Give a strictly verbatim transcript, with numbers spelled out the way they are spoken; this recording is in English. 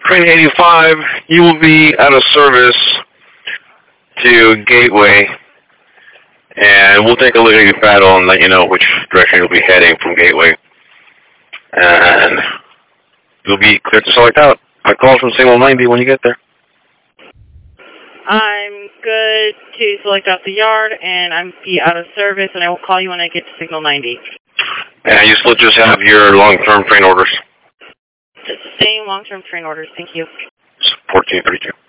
Train eighty-five, you will be out of service to Gateway, and we'll take a look at your paddle and let you know which direction you'll be heading from Gateway. And you'll be cleared to select out. I call from Signal ninety when you get there. I'm good to select out the yard, and I'm be out of service, and I will call you when I get to Signal ninety. And you still just have your long-term train orders? It's the same long-term train orders. Thank you. fourteen thirty-two.